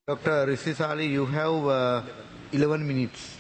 Dr. Rishi Sali, you have 11 minutes.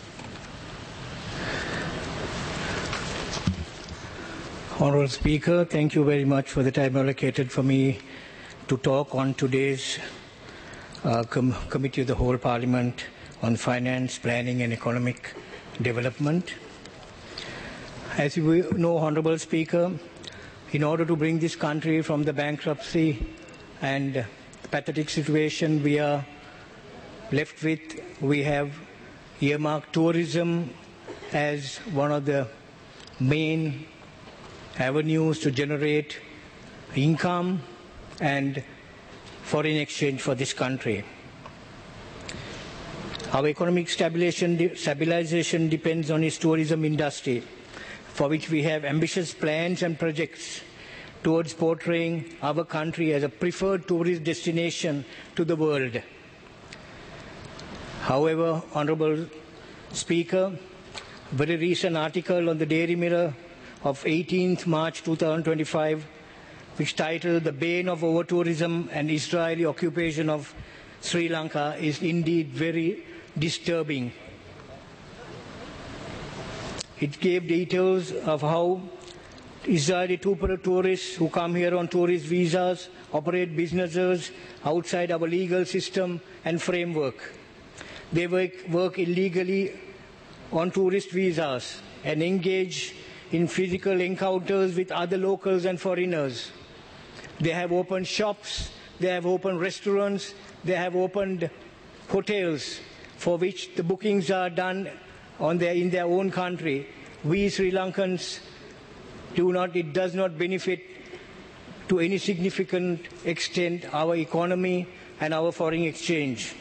Honorable Speaker, thank you very much for the time allocated for me to talk on today's Committee of the Whole Parliament on Finance, Planning and Economic Development. As you know, Honorable Speaker, in order to bring this country from the bankruptcy and the pathetic situation we are left with, we have earmarked tourism as one of the main avenues to generate income and foreign exchange for this country. Our economic stabilization depends on its tourism industry, for which we have ambitious plans and projects towards portraying our country as a preferred tourist destination to the world. However, Honourable Speaker, a very recent article on the Daily Mirror of 18th March 2025, which titled "The Bane of Over-Tourism and Israeli Occupation of Sri Lanka," is indeed very disturbing. It gave details of how Israeli tourists who come here on tourist visas operate businesses outside our legal system and framework. They work illegally on tourist visas and engage in physical encounters with other locals and foreigners. They have opened shops, they have opened restaurants, they have opened hotels for which the bookings are done in their own country. We Sri Lankans it does not benefit to any significant extent our economy and our foreign exchange.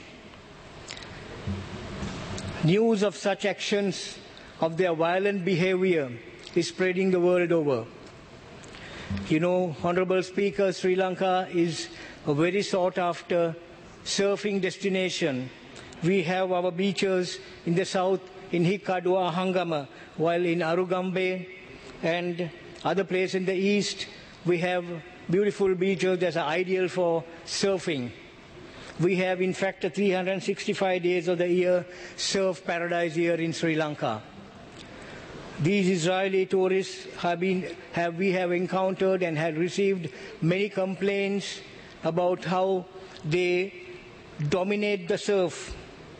News of such actions, of their violent behavior, is spreading the world over. You know, Honourable Speaker, Sri Lanka is a very sought-after surfing destination. We have our beaches in the south, in Hikkaduwa, Hangama, while in Arugambe and other places in the east, we have beautiful beaches that are ideal for surfing. We have, in fact, 365 days of the year surf paradise here in Sri Lanka. These Israeli tourists we have encountered and have received many complaints about how they dominate the surf,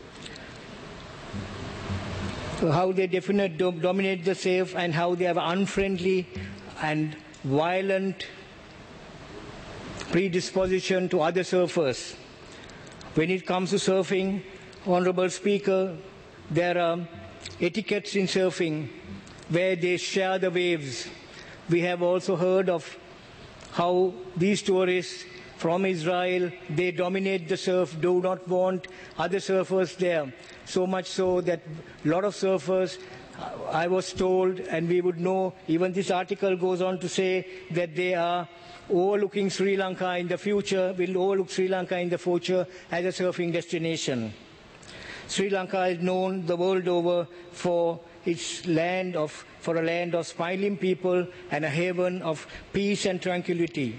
how they dominate the surf, and how they have unfriendly and violent predisposition to other surfers. When it comes to surfing, Honourable Speaker, there are etiquettes in surfing where they share the waves. We have also heard of how these tourists from Israel, they dominate the surf, do not want other surfers there. So much so that a lot of surfers, I was told, and we would know, even this article goes on to say that they are overlooking Sri Lanka in the future, will overlook Sri Lanka in the future as a surfing destination. Sri Lanka is known the world over for its a land of smiling people and a haven of peace and tranquility.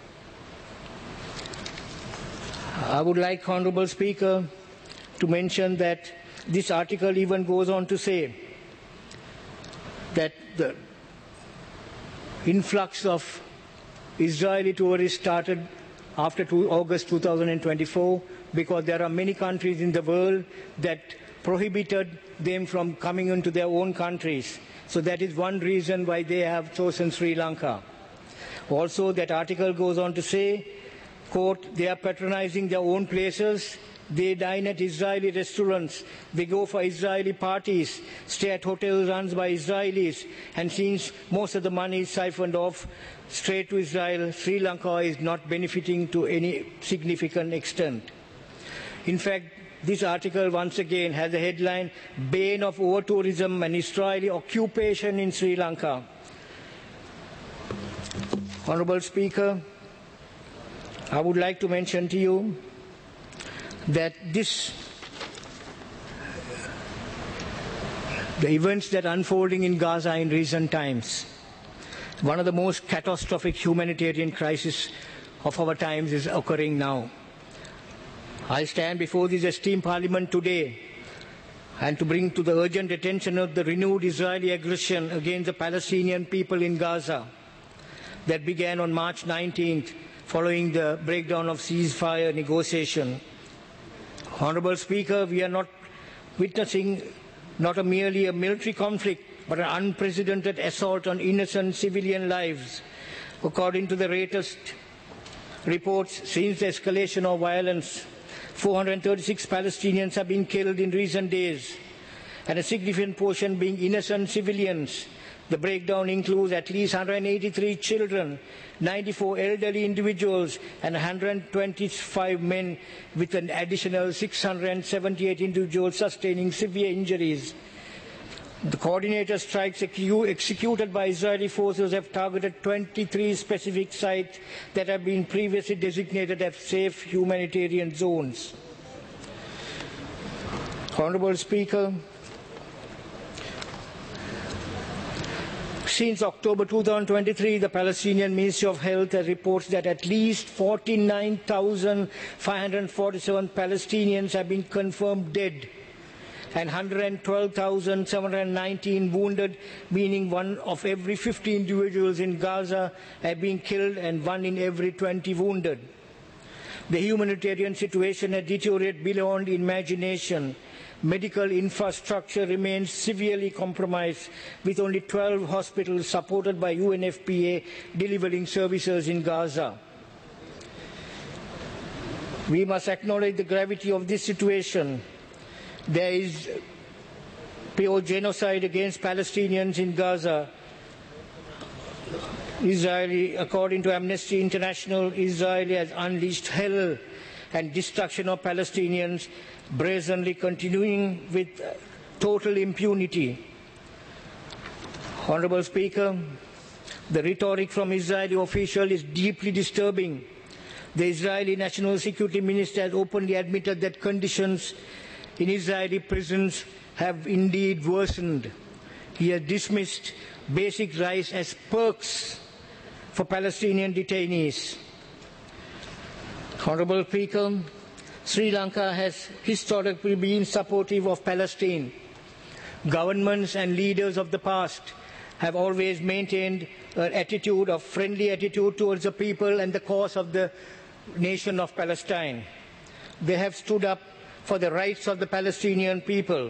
I would like, Honourable Speaker, to mention that this article even goes on to say that the influx of Israeli tourists started after August 2024 because there are many countries in the world that prohibited them from coming into their own countries. So that is one reason why they have chosen Sri Lanka. Also, that article goes on to say, quote, they are patronizing their own places. They dine at Israeli restaurants. They go for Israeli parties, stay at hotels run by Israelis. And since most of the money is siphoned off straight to Israel, Sri Lanka is not benefiting to any significant extent. In fact, this article once again has a headline, "Bane of Over-Tourism and Israeli Occupation in Sri Lanka." Honourable Speaker, I would like to mention to you that the events that are unfolding in Gaza in recent times, one of the most catastrophic humanitarian crises of our times is occurring now. I stand before this esteemed Parliament today and to bring to the urgent attention of the renewed Israeli aggression against the Palestinian people in Gaza that began on March 19th following the breakdown of ceasefire negotiation. Honorable Speaker, we are not witnessing not merely a military conflict, but an unprecedented assault on innocent civilian lives. According to the latest reports, since the escalation of violence, 436 Palestinians have been killed in recent days, and a significant portion being innocent civilians. The breakdown includes at least 183 children, 94 elderly individuals, and 125 men, with an additional 678 individuals sustaining severe injuries. The coordinated strikes executed by Israeli forces have targeted 23 specific sites that have been previously designated as safe humanitarian zones. Honorable Speaker, since October 2023, the Palestinian Ministry of Health has reports that at least 49,547 Palestinians have been confirmed dead and 112,719 wounded, meaning 1 of every 50 individuals in Gaza have been killed and 1 in every 20 wounded. The humanitarian situation has deteriorated beyond imagination. Medical infrastructure remains severely compromised, with only 12 hospitals supported by UNFPA delivering services in Gaza. We must acknowledge the gravity of this situation. There is pure genocide against Palestinians in Gaza. According to Amnesty International, Israel has unleashed hell and destruction of Palestinians, brazenly continuing with total impunity. Honorable Speaker, the rhetoric from Israeli officials is deeply disturbing. The Israeli National Security Minister has openly admitted that conditions in Israeli prisons have indeed worsened. He has dismissed basic rights as perks for Palestinian detainees. Honorable Speaker, Sri Lanka has historically been supportive of Palestine. Governments and leaders of the past have always maintained an attitude of friendly attitude towards the people and the cause of the nation of Palestine. They have stood up for the rights of the Palestinian people.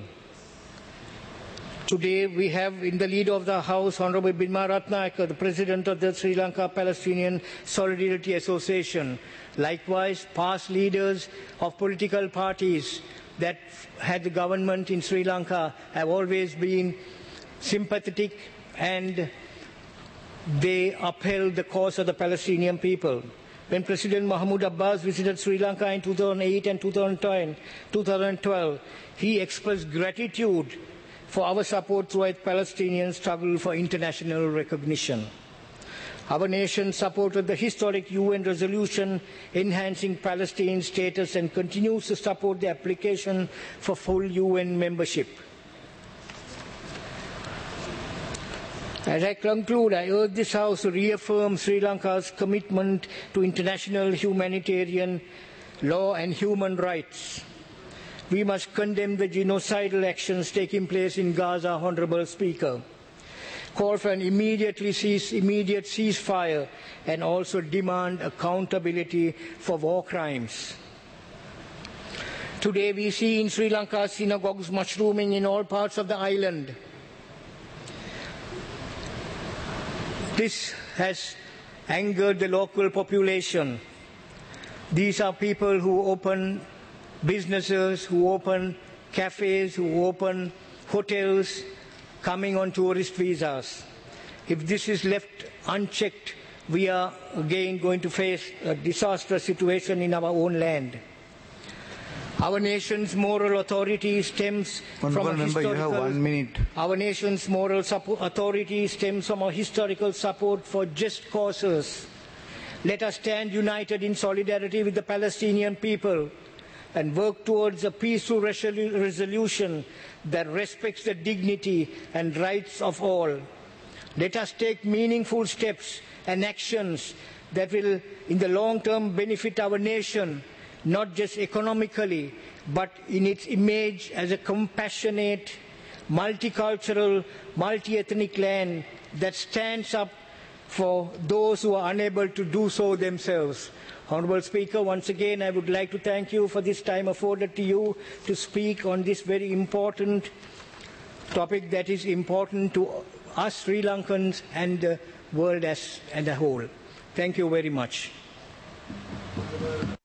Today we have in the leader of the House, Honorable Bimla Ratnayake, the President of the Sri Lanka Palestinian Solidarity Association. Likewise, past leaders of political parties that had the government in Sri Lanka have always been sympathetic, and they upheld the cause of the Palestinian people. When President Mahmoud Abbas visited Sri Lanka in 2008 and 2012, he expressed gratitude for our support throughout Palestinian struggle for international recognition. Our nation supported the historic UN resolution enhancing Palestine's status and continues to support the application for full UN membership. As I conclude, I urge this House to reaffirm Sri Lanka's commitment to international humanitarian law and human rights. We must condemn the genocidal actions taking place in Gaza, Honorable Speaker. Call for an immediate ceasefire and also demand accountability for war crimes. Today we see in Sri Lanka synagogues mushrooming in all parts of the island. This has angered the local population. These are people who open businesses, who open cafes, who open hotels, coming on tourist visas. If this is left unchecked, we are again going to face a disastrous situation in our own land. Our nation's moral authority stems from a historical support for just causes. Let us stand united in solidarity with the Palestinian people and work towards a peaceful resolution that respects the dignity and rights of all. Let us take meaningful steps and actions that will, in the long term, benefit our nation, not just economically, but in its image as a compassionate, multicultural, multi-ethnic land that stands up for those who are unable to do so themselves. Honorable Speaker, once again I would like to thank you for this time afforded to you to speak on this very important topic that is important to us Sri Lankans and the world as a whole. Thank you very much.